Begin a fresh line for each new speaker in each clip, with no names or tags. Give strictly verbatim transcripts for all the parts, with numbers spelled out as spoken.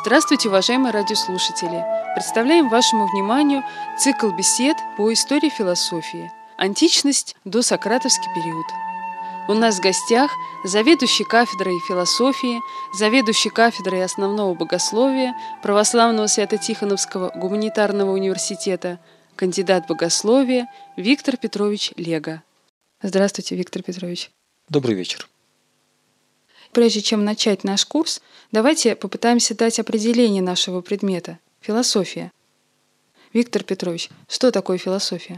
Здравствуйте, уважаемые радиослушатели! Представляем вашему вниманию цикл бесед по истории философии «Античность до Сократовский период». У нас в гостях заведующий кафедрой философии, заведующий кафедрой основного богословия Православного Свято-Тихоновского гуманитарного университета, кандидат богословия Виктор Петрович Лего. Здравствуйте, Виктор Петрович.
Добрый вечер.
Прежде чем начать наш курс, давайте попытаемся дать определение нашего предмета – философия. Виктор Петрович, что такое философия?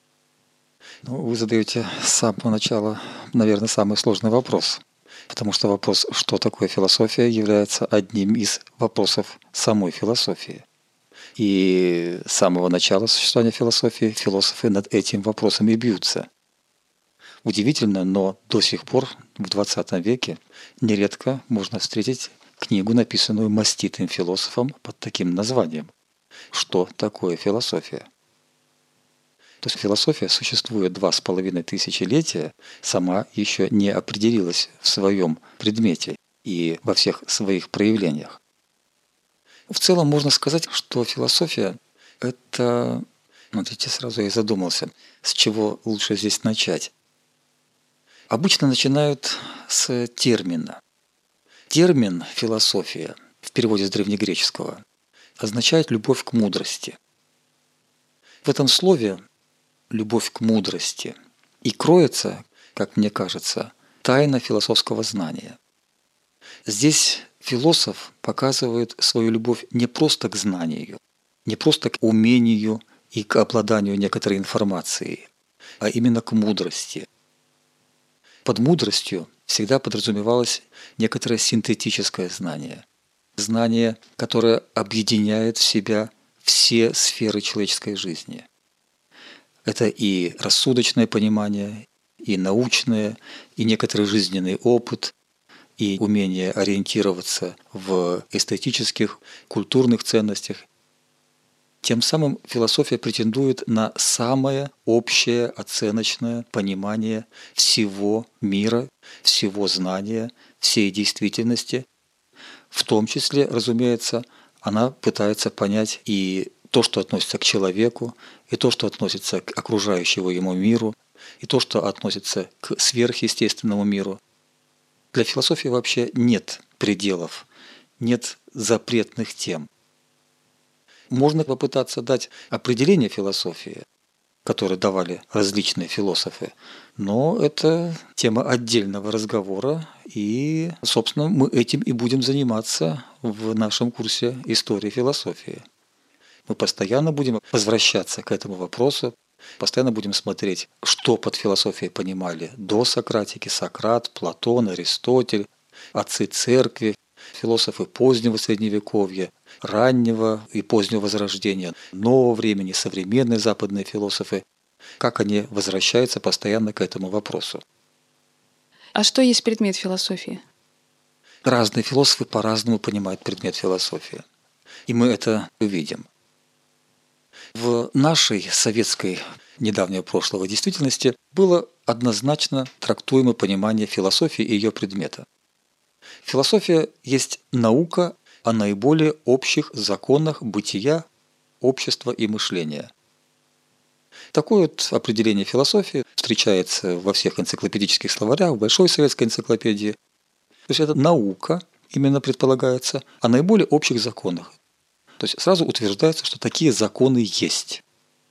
Ну, вы задаете с самого начала, наверное, самый сложный вопрос, потому что вопрос, что такое философия, является одним из вопросов самой философии. И с самого начала существования философии философы над этим вопросом и бьются. Удивительно, но до сих пор в двадцатом веке нередко можно встретить книгу, написанную маститым философом под таким названием. Что такое философия? То есть философия существует два с половиной тысячелетия, сама еще не определилась в своем предмете и во всех своих проявлениях. В целом можно сказать, что философия – это… Вот видите, сразу я и задумался, с чего лучше здесь начать. Обычно начинают с термина. Термин «философия» в переводе с древнегреческого означает «любовь к мудрости». В этом слове «любовь к мудрости» и кроется, как мне кажется, тайна философского знания. Здесь философ показывает свою любовь не просто к знанию, не просто к умению и к обладанию некоторой информацией, а именно к мудрости. Под мудростью всегда подразумевалось некоторое синтетическое знание. Знание, которое объединяет в себя все сферы человеческой жизни. Это и рассудочное понимание, и научное, и некоторый жизненный опыт, и умение ориентироваться в эстетических, культурных ценностях. Тем самым философия претендует на самое общее оценочное понимание всего мира, всего знания, всей действительности. В том числе, разумеется, она пытается понять и то, что относится к человеку, и то, что относится к окружающему ему миру, и то, что относится к сверхъестественному миру. Для философии вообще нет пределов, нет запретных тем. Можно попытаться дать определение философии, которое давали различные философы, но это тема отдельного разговора, и, собственно, мы этим и будем заниматься в нашем курсе истории философии. Мы постоянно будем возвращаться к этому вопросу, постоянно будем смотреть, что под философией понимали до Сократики, Сократ, Платон, Аристотель, отцы церкви, философы позднего Средневековья, раннего и позднего Возрождения, нового времени, современные западные философы, как они возвращаются постоянно к этому вопросу.
А что есть предмет философии?
Разные философы по-разному понимают предмет философии. И мы это увидим. В нашей советской недавнего прошлого действительности было однозначно трактуемо понимание философии и ее предмета. Философия есть наука о наиболее общих законах бытия, общества и мышления. Такое вот определение философии встречается во всех энциклопедических словарях, в Большой советской энциклопедии. То есть это наука, именно предполагается, о наиболее общих законах. То есть сразу утверждается, что такие законы есть.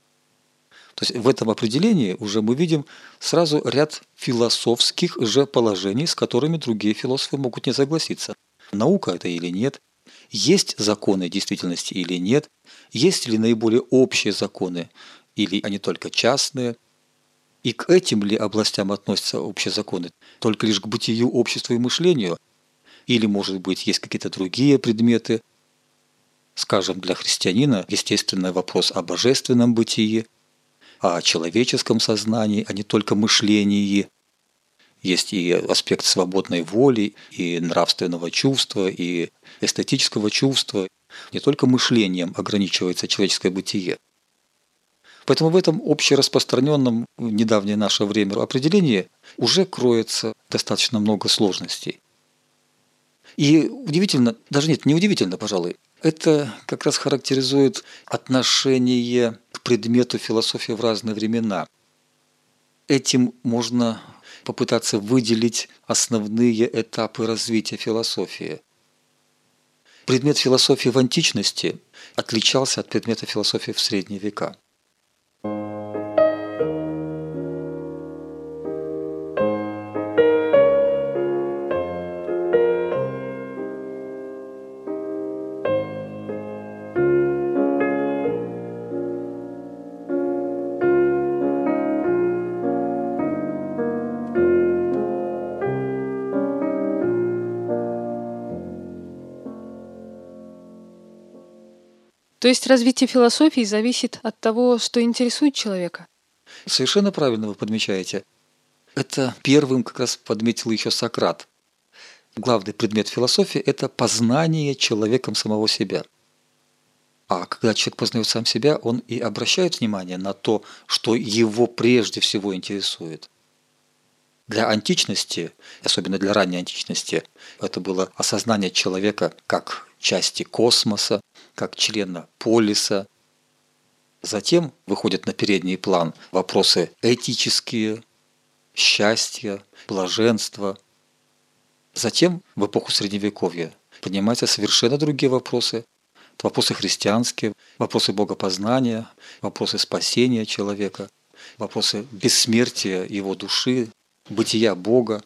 То есть в этом определении уже мы видим сразу ряд философских же положений, с которыми другие философы могут не согласиться. Наука это или нет, есть законы действительности или нет, есть ли наиболее общие законы, или они только частные, и к этим ли областям относятся общие законы, только лишь к бытию, обществу и мышлению, или, может быть, есть какие-то другие предметы. Скажем, для христианина, естественно, вопрос о божественном бытии, о человеческом сознании, а не только мышлении. Есть и аспект свободной воли, и нравственного чувства, и эстетического чувства. Не только мышлением ограничивается человеческое бытие. Поэтому в этом общераспространенном в недавнее наше время определении уже кроется достаточно много сложностей. И удивительно, даже нет, не удивительно, пожалуй, это как раз характеризует отношение к предмету философии в разные времена. Этим можно попытаться выделить основные этапы развития философии. Предмет философии в античности отличался от предмета философии в средние века.
То есть развитие философии зависит от того, что интересует человека?
Совершенно правильно вы подмечаете. Это первым как раз подметил еще Сократ. Главный предмет философии – это познание человеком самого себя. А когда человек познает сам себя, он и обращает внимание на то, что его прежде всего интересует. Для античности, особенно для ранней античности, это было осознание человека как части космоса, как члена полиса. Затем выходят на передний план вопросы этические, счастья, блаженства. Затем, в эпоху Средневековья, поднимаются совершенно другие вопросы. Это вопросы христианские, вопросы богопознания, вопросы спасения человека, вопросы бессмертия его души, бытия Бога.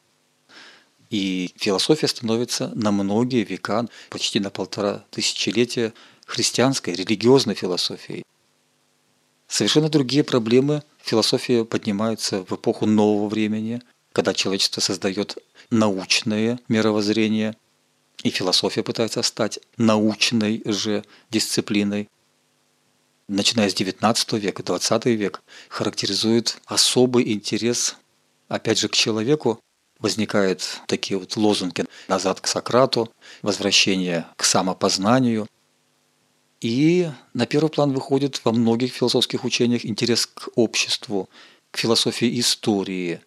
И философия становится на многие века, почти на полтора тысячелетия, христианской, религиозной философией. Совершенно другие проблемы философии поднимаются в эпоху нового времени, когда человечество создает научное мировоззрение, и философия пытается стать научной же дисциплиной. Начиная с девятнадцатого века, двадцатый век характеризует особый интерес, опять же, к человеку. Возникают такие вот лозунги «назад к Сократу», «возвращение к самопознанию». И на первый план выходит во многих философских учениях интерес к обществу, к философии истории.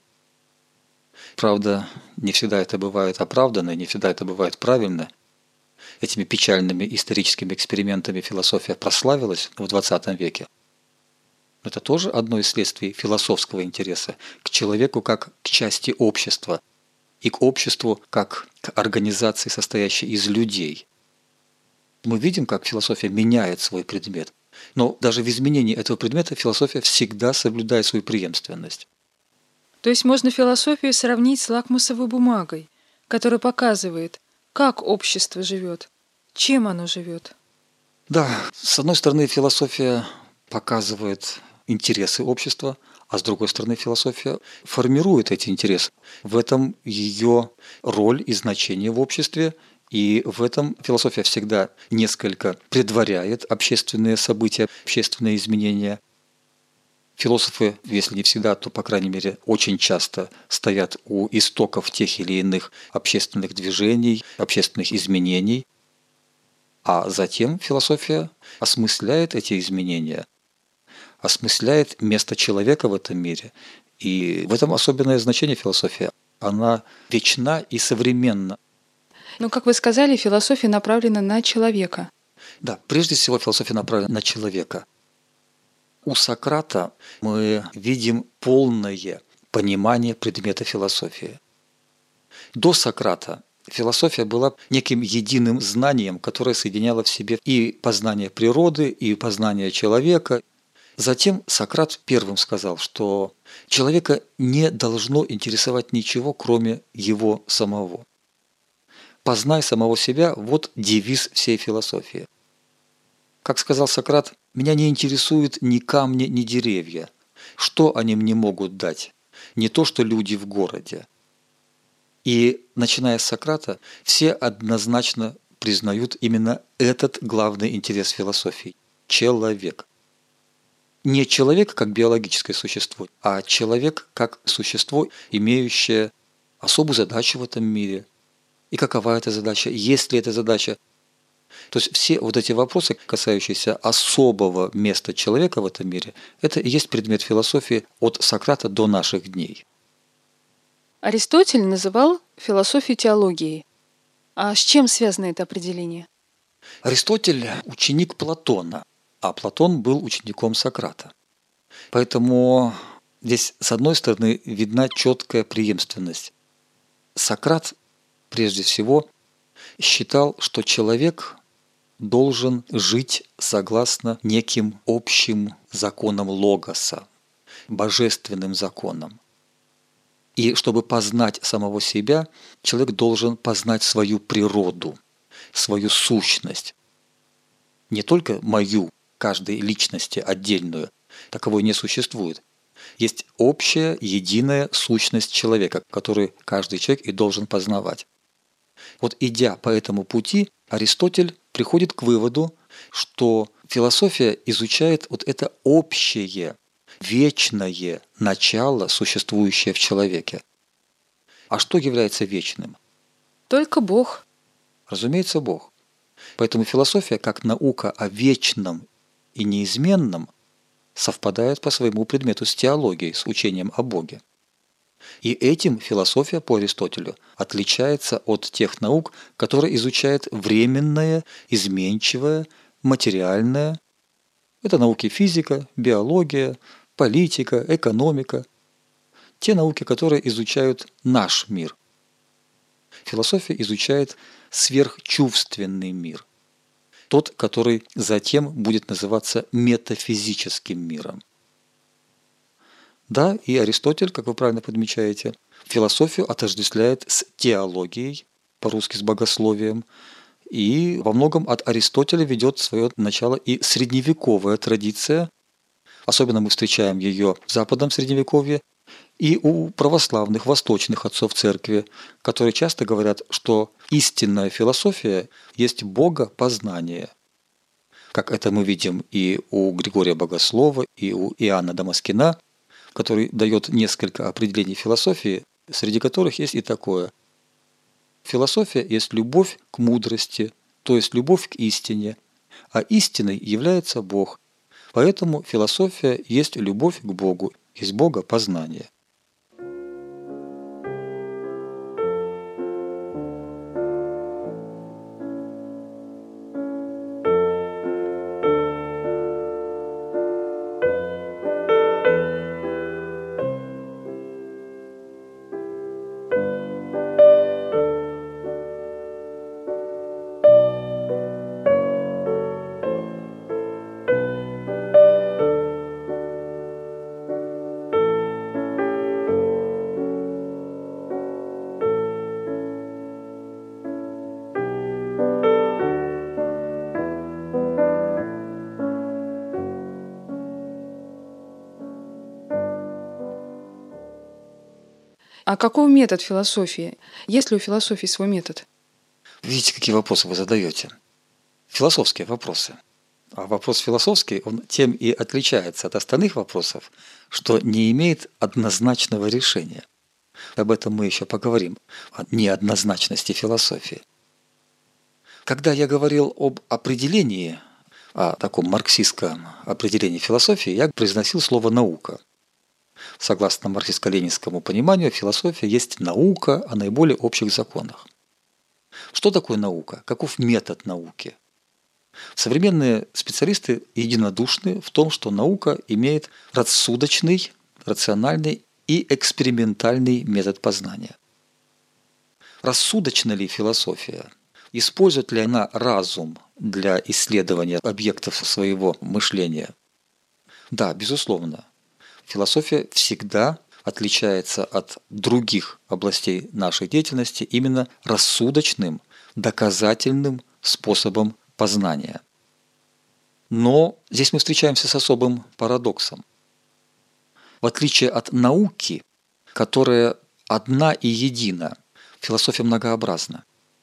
Правда, не всегда это бывает оправданно, не всегда это бывает правильно. Этими печальными историческими экспериментами философия прославилась в двадцатом веке. Это тоже одно из следствий философского интереса к человеку как к части общества и к обществу как к организации, состоящей из людей. Мы видим, как философия меняет свой предмет, но даже в изменении этого предмета философия всегда соблюдает свою преемственность.
То есть можно философию сравнить с лакмусовой бумагой, которая показывает, как общество живет, чем оно живет.
Да, с одной стороны, философия показывает интересы общества, а с другой стороны, философия формирует эти интересы. В этом ее роль и значение в обществе, и в этом философия всегда несколько предваряет общественные события, общественные изменения. Философы, если не всегда, то, по крайней мере, очень часто стоят у истоков тех или иных общественных движений, общественных изменений, а затем философия осмысляет эти изменения, осмысляет место человека в этом мире. И в этом особенное значение философии. Она вечна и современна.
Но, как вы сказали, философия направлена на человека.
Да, прежде всего философия направлена на человека. У Сократа мы видим полное понимание предмета философии. До Сократа философия была неким единым знанием, которое соединяло в себе и познание природы, и познание человека. Затем Сократ первым сказал, что человека не должно интересовать ничего, кроме его самого. «Познай самого себя» – вот девиз всей философии. Как сказал Сократ, «Меня не интересуют ни камни, ни деревья. Что они мне могут дать? Не то, что люди в городе». И, начиная с Сократа, все однозначно признают именно этот главный интерес философии – человек. Не человек как биологическое существо, а человек как существо, имеющее особую задачу в этом мире. И какова эта задача, есть ли эта задача. То есть все вот эти вопросы, касающиеся особого места человека в этом мире, это и есть предмет философии от Сократа до наших дней.
Аристотель называл философию теологией. А с чем связано это определение?
Аристотель – ученик Платона, а Платон был учеником Сократа. Поэтому здесь, с одной стороны, видна четкая преемственность. Сократ, прежде всего, считал, что человек должен жить согласно неким общим законам логоса, божественным законам. И чтобы познать самого себя, человек должен познать свою природу, свою сущность. Не только мою, каждой личности отдельную, таковой не существует. Есть общая, единая сущность человека, которую каждый человек и должен познавать. Вот идя по этому пути, Аристотель приходит к выводу, что философия изучает вот это общее, вечное начало, существующее в человеке. А что является вечным?
Только Бог.
Разумеется, Бог. Поэтому философия, как наука о вечном и неизменном, совпадает по своему предмету с теологией, с учением о Боге. И этим философия по Аристотелю отличается от тех наук, которые изучают временное, изменчивое, материальное. Это науки физика, биология, политика, экономика. Те науки, которые изучают наш мир. Философия изучает сверхчувственный мир. Тот, который затем будет называться метафизическим миром. Да, и Аристотель, как вы правильно подмечаете, философию отождествляет с теологией, по-русски с богословием, и во многом от Аристотеля ведет свое начало и средневековая традиция. Особенно мы встречаем ее в западном средневековье и у православных восточных отцов церкви, которые часто говорят, что истинная философия есть богопознание. Как это мы видим и у Григория Богослова, и у Иоанна Дамаскина, который дает несколько определений философии, среди которых есть и такое. Философия есть любовь к мудрости, то есть любовь к истине, а истиной является Бог. Поэтому философия есть любовь к Богу, есть богопознание.
А каков метод философии? Есть ли у философии свой метод?
Видите, какие вопросы вы задаете? Философские вопросы. А вопрос философский, он тем и отличается от остальных вопросов, что не имеет однозначного решения. Об этом мы еще поговорим, о неоднозначности философии. Когда я говорил об определении, о таком марксистском определении философии, я произносил слово «наука». Согласно марксистско-ленинскому пониманию, философия есть наука о наиболее общих законах. Что такое наука? Каков метод науки? Современные специалисты единодушны в том, что наука имеет рассудочный, рациональный и экспериментальный метод познания. Рассудочна ли философия? Использует ли она разум для исследования объектов своего мышления? Да, безусловно. Философия всегда отличается от других областей нашей деятельности именно рассудочным, доказательным способом познания. Но здесь мы встречаемся с особым парадоксом. В отличие от науки, которая одна и едина, философия многообразна.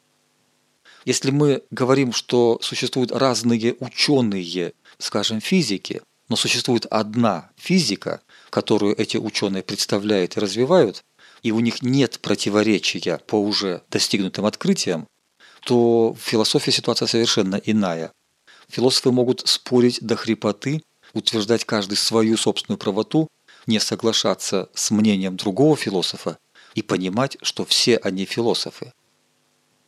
Если мы говорим, что существуют разные ученые, скажем, физики, но существует одна физика, которую эти ученые представляют и развивают, и у них нет противоречия по уже достигнутым открытиям, то в философии ситуация совершенно иная. Философы могут спорить до хрипоты, утверждать каждый свою собственную правоту, не соглашаться с мнением другого философа и понимать, что все они философы.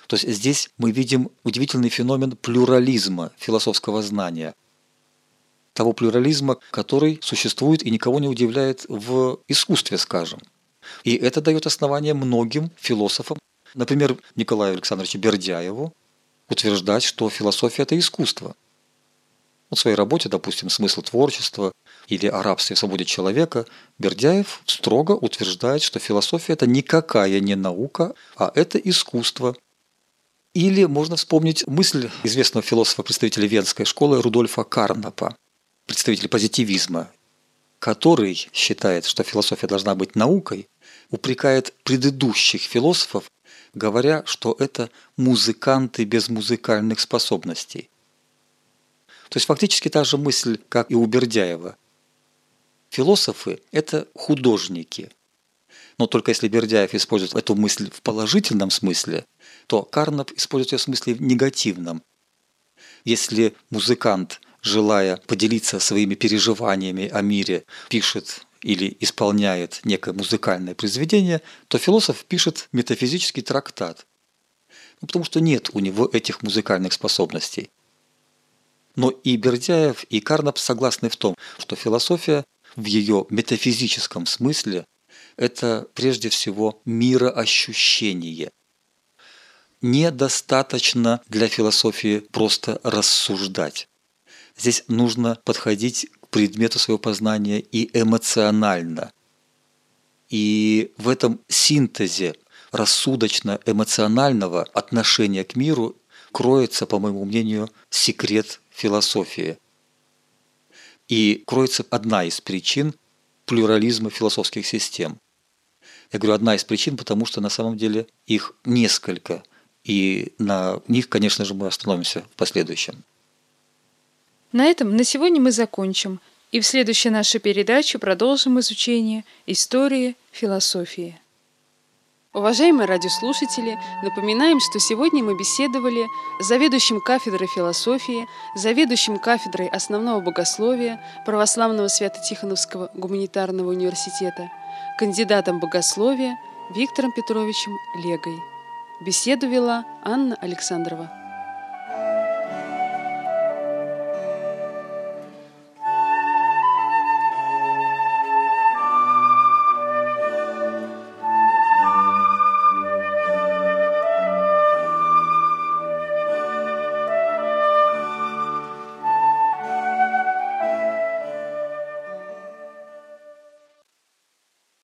То есть здесь мы видим удивительный феномен плюрализма философского знания. Того плюрализма, который существует и никого не удивляет в искусстве, скажем. И это дает основание многим философам, например, Николаю Александровичу Бердяеву, утверждать, что философия – это искусство. В своей работе, допустим, «Смысл творчества» или «О рабстве и свободе человека» Бердяев строго утверждает, что философия – это никакая не наука, а это искусство. Или можно вспомнить мысль известного философа, представителя Венской школы Рудольфа Карнапа, представителя позитивизма, который считает, что философия должна быть наукой, упрекает предыдущих философов, говоря, что это музыканты без музыкальных способностей. То есть фактически та же мысль, как и у Бердяева. Философы – это художники. Но только если Бердяев использует эту мысль в положительном смысле, то Карнап использует ее в смысле негативном. Если музыкант, желая поделиться своими переживаниями о мире, пишет или исполняет некое музыкальное произведение, то философ пишет метафизический трактат. Ну, потому что нет у него этих музыкальных способностей. Но и Бердяев, и Карнап согласны в том, что философия в ее метафизическом смысле – это прежде всего мироощущение. Недостаточно для философии просто рассуждать. Здесь нужно подходить к предмету своего познания и эмоционально. И в этом синтезе рассудочно-эмоционального отношения к миру кроется, по моему мнению, секрет философии. И кроется одна из причин плюрализма философских систем. Я говорю одна из причин, потому что на самом деле их несколько. И на них, конечно же, мы остановимся в последующем.
На этом на сегодня мы закончим. И в следующей нашей передаче продолжим изучение истории философии. Уважаемые радиослушатели, напоминаем, что сегодня мы беседовали с заведующим кафедрой философии, заведующим кафедрой основного богословия Православного Свято-Тихоновского гуманитарного университета, кандидатом богословия Виктором Петровичем Легой. Беседу вела Анна Александрова.